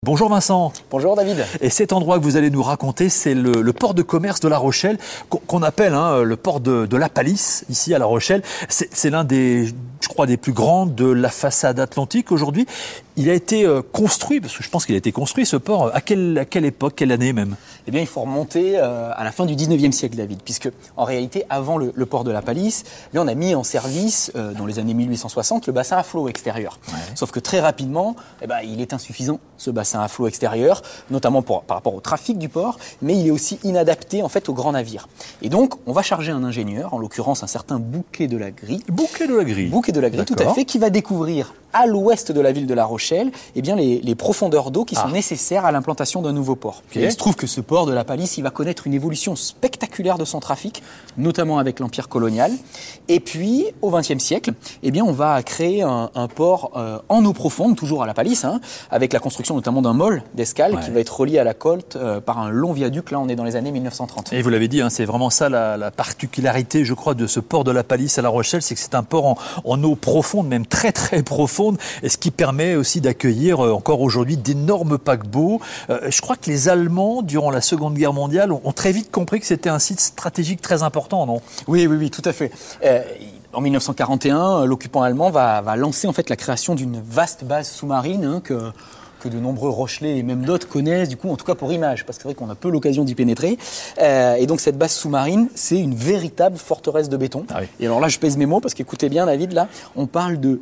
Bonjour Vincent. Bonjour David. Et cet endroit que vous allez nous raconter, c'est le port de commerce de La Rochelle, qu'on appelle le port de la Palisse, ici à La Rochelle. C'est l'un des, je crois, des plus grands de la façade atlantique aujourd'hui. Il a été construit, parce que je pense qu'il a été construit ce port, à quelle époque, quelle année même? Eh bien, il faut remonter à la fin du 19e siècle, David, puisque en réalité, avant le port de la Palisse, on a mis en service, dans les années 1860, le bassin à flot extérieur. Ouais. Sauf que très rapidement, il est insuffisant, ce bassin à flot extérieur, notamment par rapport au trafic du port, mais il est aussi inadapté en fait aux grands navires. Et donc, on va charger un ingénieur, en l'occurrence un certain Bouquet de la Grie. Bouquet de la Grie. Bouquet de la Grie, tout à fait, qui va découvrir à l'ouest de la ville de La Rochelle, les profondeurs d'eau qui sont nécessaires à l'implantation d'un nouveau port. Okay. Il se trouve que ce port de la Palisse, il va connaître une évolution spectaculaire de son trafic, notamment avec l'Empire colonial. Et puis, au XXe siècle, on va créer un port en eau profonde, toujours à la Palisse, avec la construction notamment d'un môle d'escale qui va être relié à la côte par un long viaduc. Là, on est dans les années 1930. Et vous l'avez dit, c'est vraiment ça la particularité, je crois, de ce port de la Palisse à La Rochelle, c'est que c'est un port en eau profonde, même très très profonde. Et ce qui permet aussi d'accueillir encore aujourd'hui d'énormes paquebots. Je crois que les Allemands, durant la Seconde Guerre mondiale, ont très vite compris que c'était un site stratégique très important, non ? Oui, tout à fait. En 1941, l'occupant allemand va lancer en fait la création d'une vaste base sous-marine que de nombreux Rochelais et même d'autres connaissent, du coup, en tout cas pour image, parce que c'est vrai qu'on a peu l'occasion d'y pénétrer. Et donc cette base sous-marine, c'est une véritable forteresse de béton. Ah oui. Et alors là, je pèse mes mots, parce qu'écoutez bien, David, là, on parle de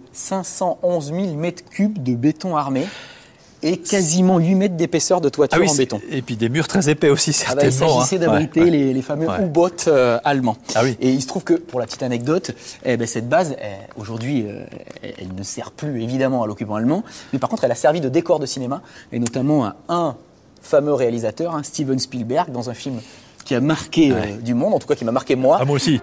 511 000 mètres cubes de béton armé et quasiment 8 mètres d'épaisseur de toiture en béton. Et puis des murs très épais aussi, certainement. Il s'agissait d'abriter les fameux U-boats allemands. Ah oui. Et il se trouve que, pour la petite anecdote, cette base, aujourd'hui, elle ne sert plus évidemment à l'occupant allemand, mais par contre, elle a servi de décor de cinéma, et notamment à un fameux réalisateur, Steven Spielberg, dans un film qui a marqué du monde, en tout cas qui m'a marqué moi. Ah, moi aussi.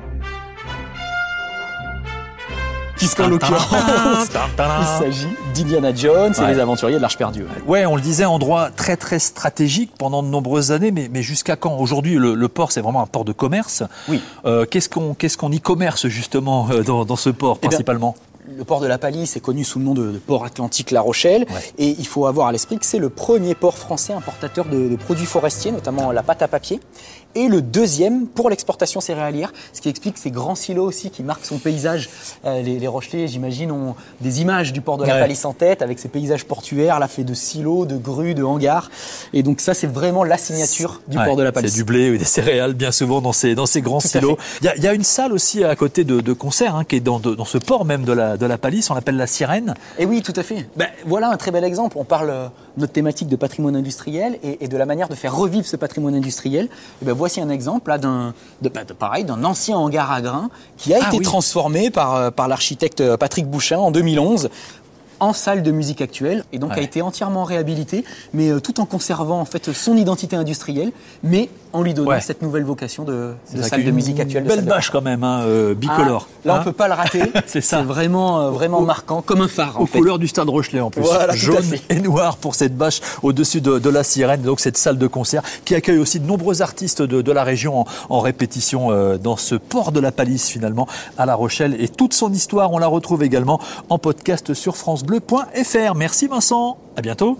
Puisqu'en l'occurrence, il s'agit d'Indiana Jones et les aventuriers de l'Arche perdue. Ouais, on le disait, endroit très très stratégique pendant de nombreuses années, mais jusqu'à quand? Aujourd'hui, le port, c'est vraiment un port de commerce. Oui. Qu'est-ce qu'on y commerce justement dans ce port principalement? Le port de la Palisse est connu sous le nom de port Atlantique La Rochelle. Ouais. Et il faut avoir à l'esprit que c'est le premier port français importateur de produits forestiers, notamment la pâte à papier. Et le deuxième pour l'exportation céréalière, ce qui explique ces grands silos aussi qui marquent son paysage. Les Rochelais, j'imagine, ont des images du port de la Palisse en tête, avec ces paysages portuaires, là, faits de silos, de grues, de hangars. Et donc ça, c'est vraiment la signature du port de la Palisse. C'est du blé ou des céréales, bien souvent, dans ces grands silos. Il y a une salle aussi à côté de concert, qui est dans ce port même de la Palisse, on l'appelle la Sirène. Et oui, tout à fait. Voilà un très bel exemple. On parle de notre thématique de patrimoine industriel et de la manière de faire revivre ce patrimoine industriel. Voici un exemple là, d'un ancien hangar à grains qui a été transformé par l'architecte Patrick Bouchin en 2011 en salle de musique actuelle et donc a été entièrement réhabilité, mais tout en conservant en fait son identité industrielle, mais en lui donnant cette nouvelle vocation de salle de musique actuelle. Belle bâche quand même, bicolore. Là, on peut pas le rater. C'est vraiment marquant, comme un phare. Aux couleurs du Stade Rochelais en plus. Voilà, jaune et noir pour cette bâche au-dessus de la Sirène, donc cette salle de concert qui accueille aussi de nombreux artistes de la région en répétition dans ce port de la Palisse finalement à La Rochelle. Et toute son histoire, on la retrouve également en podcast sur francebleu.fr. Merci Vincent, à bientôt.